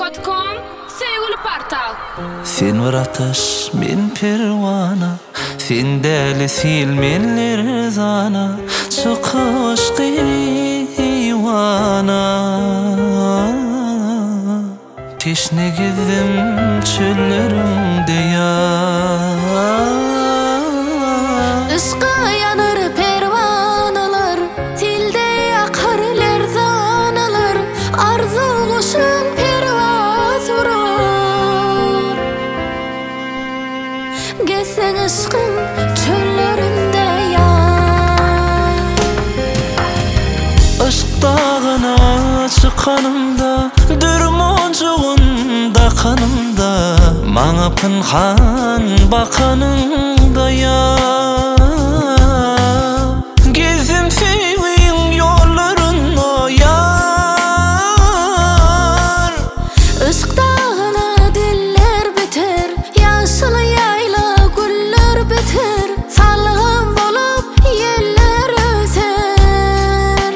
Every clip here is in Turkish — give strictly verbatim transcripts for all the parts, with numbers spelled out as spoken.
nokta com sevgili portal. Sen var ataş, men pervana, sen däli sil menler zana, çıkış kıyvana. Teşne gezdim çöllerimde yar. Işqa yanır pervanalar, tilde yakar lerzanalar, arzu kuşun pervaz vurar. Gezsen ışqın çöllerinde yar. Aşk dağına çıkanımda, dürmoncuğunda kanımda, maňa pynhan bakanыңda ya. Gezim sevin yollarına yar. Işq dağına diller biter, yaşıl yayla güller biter, salgın bolup yeller öser.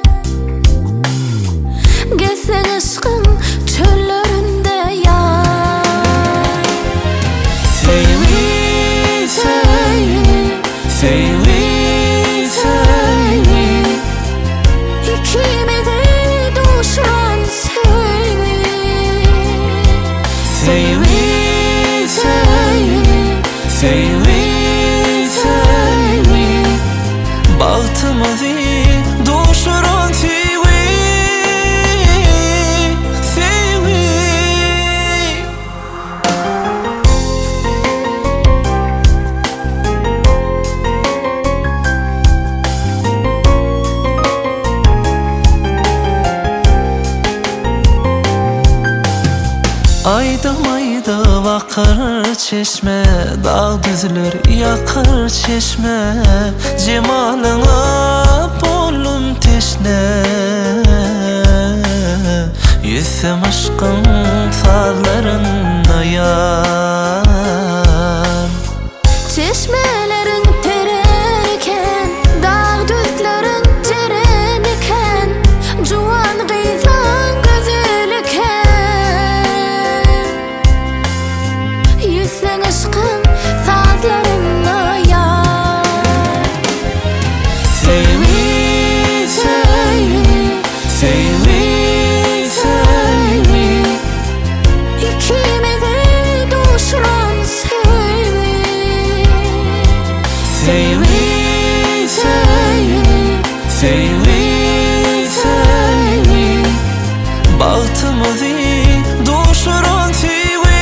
Gezsen ışqın çöllerinde yar. Sevgi, sevgi, sevgi, sevgi. İkimizi duşan sevgi. Sevgi, sevgi, sevgi, sevgi. Baltımızı duşuran sevgi, sevgi. Ayda mayda vakar çeşme, dağ düzülür yakar çeşme, cemalına bollum teşne. Yüzsem aşkın sazlarına yar. Çeşmelerin tererken, dağ düzlerin cereniken, juwan gyzan gözeliken. Yüzsen aşkın sazlarına yar. Sevgi, sevgi, sevgi, sevgi. İkimizi duşuran sevgi. Sevgi, sevgi, sevgi, sevgi. Baltımızı duşuran sevgi,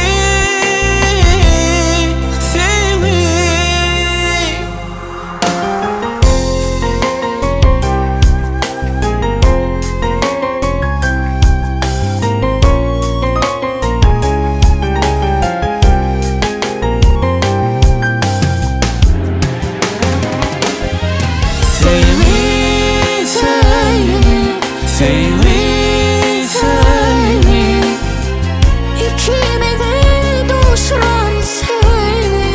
sevgi. Sevgi, sevgi, sevgi, sevgi. İkimizi duşuran sevgi.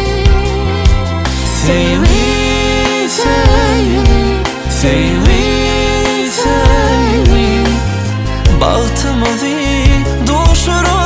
Sevgi, sevgi, sevgi, sevgi. Baltımızı duşuran